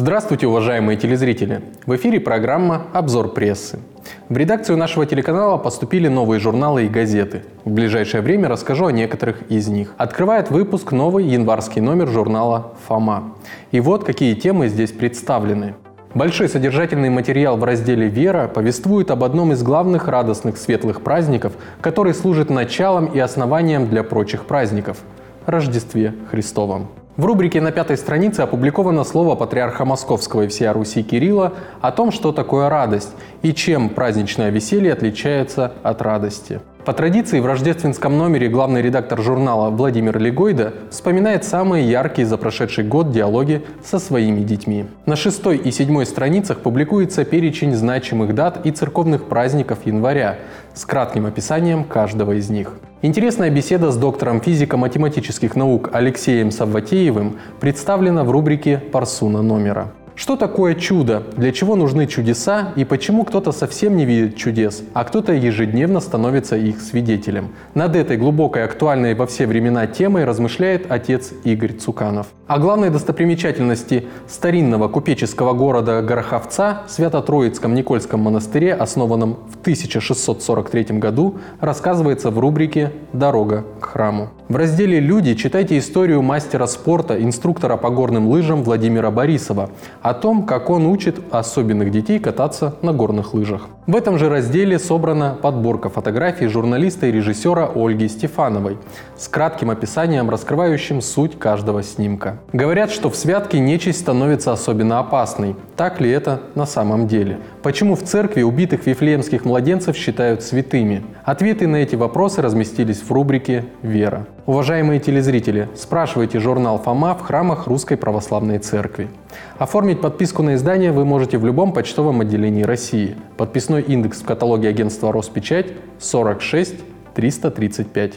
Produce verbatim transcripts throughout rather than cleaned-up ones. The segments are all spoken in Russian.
Здравствуйте, уважаемые телезрители! В эфире программа «Обзор прессы». В редакцию нашего телеканала поступили новые журналы и газеты. В ближайшее время расскажу о некоторых из них. Открывает выпуск новый январский номер журнала «Фома». И вот какие темы здесь представлены. Большой содержательный материал в разделе «Вера» повествует об одном из главных радостных светлых праздников, который служит началом и основанием для прочих праздников – Рождестве Христовом. В рубрике на пятой странице опубликовано слово патриарха Московского и всея Руси Кирилла о том, что такое радость и чем праздничное веселье отличается от радости. По традиции в рождественском номере главный редактор журнала Владимир Легойда вспоминает самые яркие за прошедший год диалоги со своими детьми. На шестой и седьмой страницах публикуется перечень значимых дат и церковных праздников января с кратким описанием каждого из них. Интересная беседа с доктором физико-математических наук Алексеем Савватеевым представлена в рубрике «Парсуна номера». Что такое чудо? Для чего нужны чудеса? И почему кто-то совсем не видит чудес, а кто-то ежедневно становится их свидетелем? Над этой глубокой, актуальной во все времена темой размышляет отец Игорь Цуканов. О главной достопримечательности старинного купеческого города Гороховца, Свято-Троицком Никольском монастыре, основанном в тысяча шестьсот сорок третьем году, рассказывается в рубрике «Дорога к храму». В разделе «Люди» читайте историю мастера спорта, инструктора по горным лыжам Владимира Борисова, о том, как он учит особенных детей кататься на горных лыжах. В этом же разделе собрана подборка фотографий журналиста и режиссера Ольги Стефановой с кратким описанием, раскрывающим суть каждого снимка. Говорят, что в святке нечисть становится особенно опасной. Так ли это на самом деле? Почему в церкви убитых вифлеемских младенцев считают святыми? Ответы на эти вопросы разместились в рубрике «Вера». Уважаемые телезрители, спрашивайте журнал «Фома» в храмах Русской Православной Церкви. Оформить подписку на издание вы можете в любом почтовом отделении России. Подписной индекс в каталоге агентства «Роспечать» сорок шесть триста тридцать пять.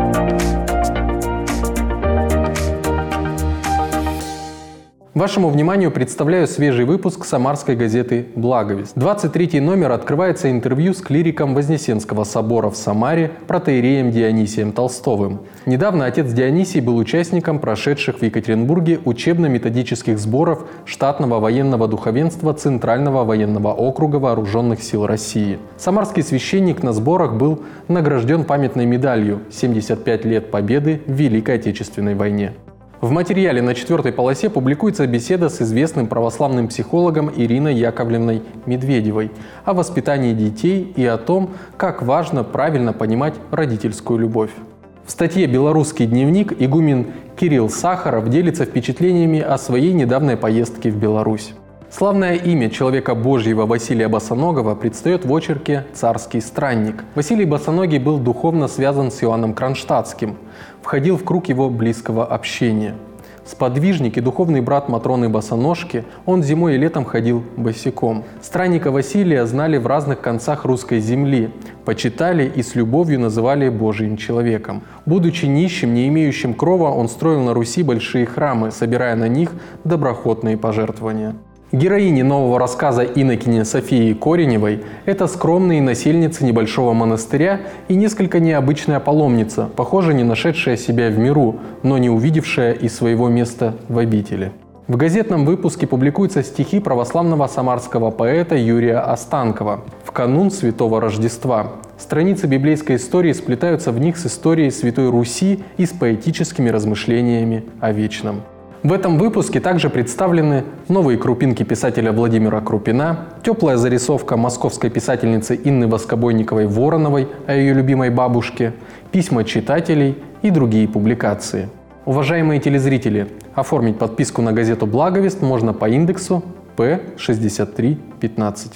Вашему вниманию представляю свежий выпуск самарской газеты «Благовест». двадцать третий номер открывается интервью с клириком Вознесенского собора в Самаре, протоиереем Дионисием Толстовым. Недавно отец Дионисий был участником прошедших в Екатеринбурге учебно-методических сборов штатного военного духовенства Центрального военного округа Вооруженных сил России. Самарский священник на сборах был награжден памятной медалью «семьдесят пять лет Победы в Великой Отечественной войне». В материале на четвертой полосе публикуется беседа с известным православным психологом Ириной Яковлевной Медведевой о воспитании детей и о том, как важно правильно понимать родительскую любовь. В статье «Белорусский дневник» игумен Кирилл Сахаров делится впечатлениями о своей недавней поездке в Беларусь. Славное имя человека Божьего Василия Босоногова предстает в очерке «Царский странник». Василий Босоногий был духовно связан с Иоанном Кронштадтским, входил в круг его близкого общения. Сподвижник и духовный брат Матроны Босоножки, он зимой и летом ходил босиком. Странника Василия знали в разных концах русской земли, почитали и с любовью называли Божьим человеком. Будучи нищим, не имеющим крова, он строил на Руси большие храмы, собирая на них доброхотные пожертвования. Героиня нового рассказа инокини Софии Кореневой – это скромная насельница небольшого монастыря и несколько необычная паломница, похоже, не нашедшая себя в миру, но не увидевшая и своего места в обители. В газетном выпуске публикуются стихи православного самарского поэта Юрия Останкова в канун Святого Рождества. Страницы библейской истории сплетаются в них с историей Святой Руси и с поэтическими размышлениями о вечном. В этом выпуске также представлены новые крупинки писателя Владимира Крупина, теплая зарисовка московской писательницы Инны Воскобойниковой-Вороновой о ее любимой бабушке, письма читателей и другие публикации. Уважаемые телезрители, оформить подписку на газету «Благовест» можно по индексу П шестьдесят три пятнадцать.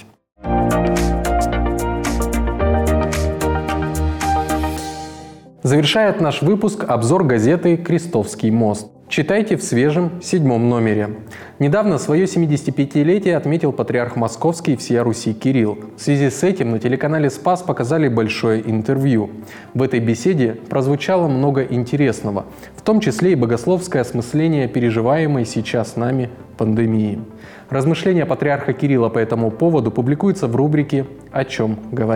Завершает наш выпуск обзор газеты «Крестовский мост». Читайте в свежем седьмом номере. Недавно свое семидесятипятилетие отметил патриарх Московский и всея Руси Кирилл. В связи с этим на телеканале «Спас» показали большое интервью. В этой беседе прозвучало много интересного, в том числе и богословское осмысление переживаемой сейчас нами пандемии. Размышления патриарха Кирилла по этому поводу публикуются в рубрике «О чем говорят».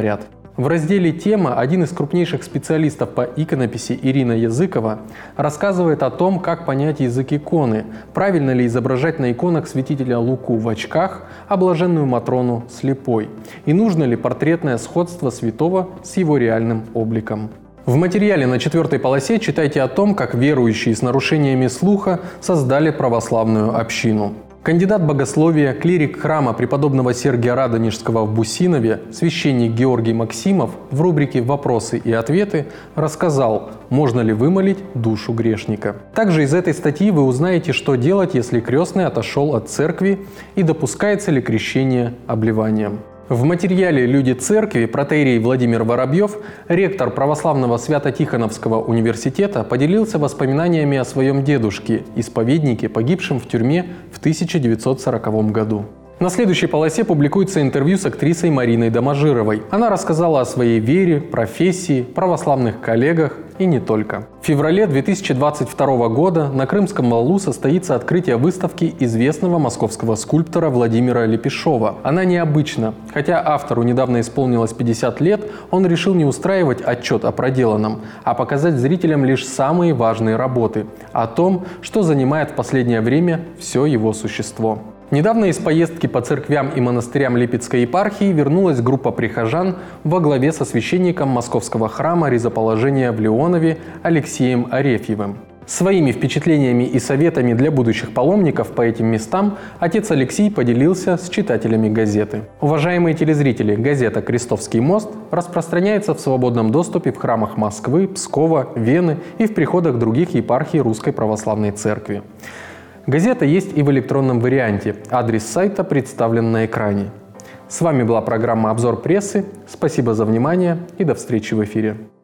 В разделе «Тема» один из крупнейших специалистов по иконописи Ирина Языкова рассказывает о том, как понять язык иконы, правильно ли изображать на иконах святителя Луку в очках, а блаженную Матрону слепой, и нужно ли портретное сходство святого с его реальным обликом. В материале на четвертой полосе читайте о том, как верующие с нарушениями слуха создали православную общину. Кандидат богословия, клирик храма преподобного Сергия Радонежского в Бусинове, священник Георгий Максимов в рубрике «Вопросы и ответы» рассказал, можно ли вымолить душу грешника. Также из этой статьи вы узнаете, что делать, если крестный отошел от церкви и допускается ли крещение обливанием. В материале «Люди церкви» протоиерей Владимир Воробьев, ректор православного Свято-Тихоновского университета, поделился воспоминаниями о своем дедушке, исповеднике, погибшем в тюрьме в тысяча девятьсот сороковом году. На следующей полосе публикуется интервью с актрисой Мариной Доможировой. Она рассказала о своей вере, профессии, православных коллегах и не только. В феврале две тысячи двадцать второго года на Крымском валу состоится открытие выставки известного московского скульптора Владимира Лепешова. Она необычна. Хотя автору недавно исполнилось пятьдесят лет, он решил не устраивать отчет о проделанном, а показать зрителям лишь самые важные работы, о том, что занимает в последнее время все его существо. Недавно из поездки по церквям и монастырям Липецкой епархии вернулась группа прихожан во главе со священником Московского храма Ризоположения в Леонове Алексеем Арефьевым. Своими впечатлениями и советами для будущих паломников по этим местам отец Алексей поделился с читателями газеты. Уважаемые телезрители, газета «Крестовский мост» распространяется в свободном доступе в храмах Москвы, Пскова, Вены и в приходах других епархий Русской Православной Церкви. Газета есть и в электронном варианте. Адрес сайта представлен на экране. С вами была программа «Обзор прессы». Спасибо за внимание и до встречи в эфире.